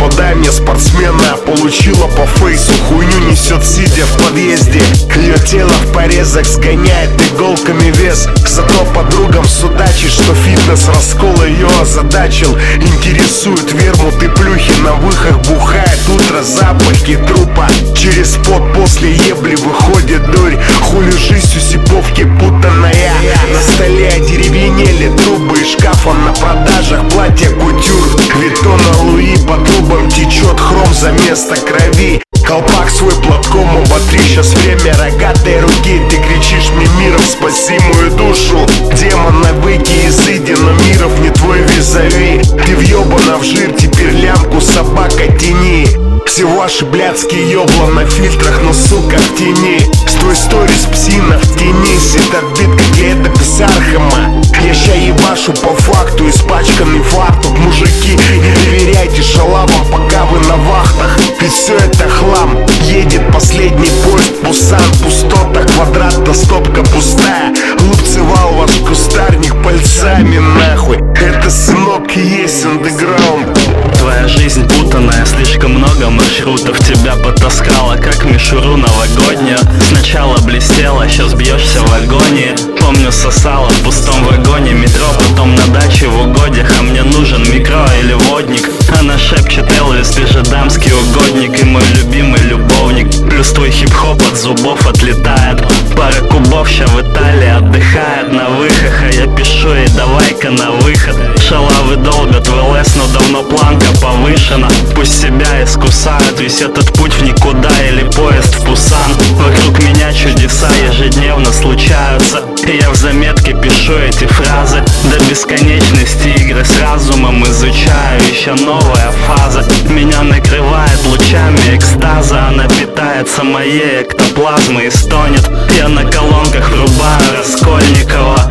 подай мне спортсмена. Получила по фейсу, хуйню несет сидя в подъезде. Ее тело в порезах сгоняет иголками вес. Зато подругам судачит, что фитнес раскол ее озадачил. Интересует вермут и плюхи, на выхах бухает утро, запахи трупа. Через пот после ебли выходит дурь. Хули жизнь у сиповки путанная. На столе одеревенели трубы и шкафа. На продажах платья кутюр. Виттона Луи по трубам течет хром за место крови. Колпак свой платком оботри, сейчас время рогатой руки. Ты кричишь мне миром, спаси мою душу. Демона выйди изыди, но миров не твой визави. Ты въебана в жир, теперь лямку собака тяни. Все ваши блядские ёбла на фильтрах, но сука в тени. Стой сторис псина в тени, сетат бит как лето без Архема. Я ща ебашу по факту, испачканный фартук. Мужики, не доверяйте шалавам, пока вы на вахтах. Ведь все это хлам. Едет последний поезд, Пусан, пустота, квадратна, стопка пустая. Лупцевал ваш кустарник пальцами нахуй. Это, сынок, и есть андеграунд. Твоя жизнь путанная, слишком много маршрутов тебя потаскала, как мишуру новогоднюю. Сначала блестела, сейчас бьешься в агонии. Помню, сосала в пустом вагоне метро, потом на даче в угодьях. А мне нужен микро или водник. Она шепчет: Элвис, ты же дамский угодник и мой любимый любовник. Плюс твой хип-хоп от зубов отлетает. Пара кубов ща в Италии отдыхает на выхах. А я пишу ей: давай-ка на выход. Шалавы долбят в ЛС, но давно планка повышена. Пусть себя искусают, весь этот путь в никуда или поезд в Пусан. Вокруг меня чудеса ежедневно случаются, и я в заметке пишу эти фразы. До бесконечности игры с разумом изучаю, еще новая фаза. Меня накрывает лучами экстаза. Она питается моей эктоплазмой и стонет. Я на колонках врубаю Раскольникова.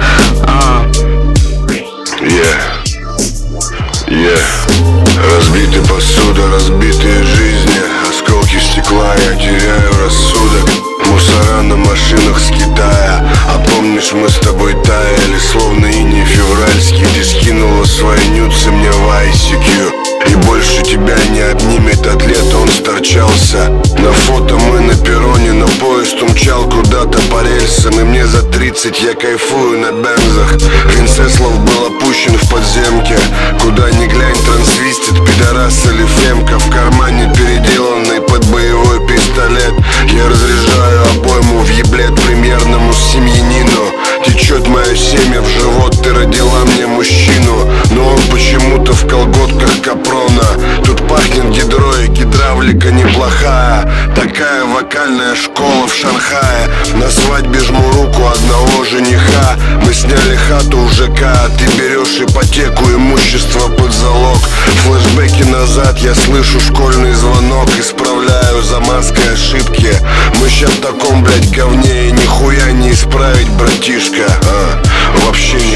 Разбиты посуда, разбитые жизни, осколки стекла, я теряю рассудок. Мусора на машинах с Китая. А помнишь, мы с тобой таяли, словно иней февральский. Ты скинула свои нюцы мне в ICQ. И больше тебя не обнимет атлет, он сторчался. На фото мы на перроне, но поезд умчал куда-то по рельсам. И мне за 30 я кайфую на бензах. Винцеслав был опущен в подземке. Куда ни глянь, трансвистит, пидорас или фемка. В кармане переделанный под боевой пистолет. Я разряжаю обойму в еблет премьерному семьянину. Течет мое семя в живот, ты родила мне мужчину. Но он почему-то в колготках Капрона. Тут пахнет гидрой, гидравлика неплохая. Такая вокальная школа в Шанхае. На свадьбе жму руку одного жениха. Мы сняли хату в ЖК, а ты берешь ипотеку, имущество под залог. Флэшбэки назад, я слышу школьный звонок. Исправляю за маской ошибки. Мы ща в таком, блядь, говне, и нихуя не исправить, братишка. Вообще